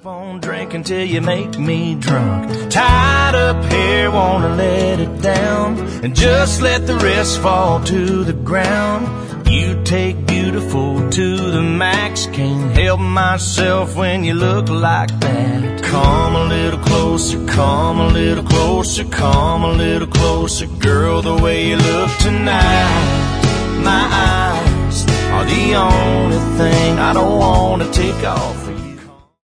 Keep on drinking till you make me drunk. Tied up here, wanna let it down, and just let the rest fall to the ground. You take beautiful to the max. Can't help myself when you look like that. Come a little closer, come a little closer, come a little closer, girl, the way you look tonight. My eyes are the only thing I don't wanna take off of you.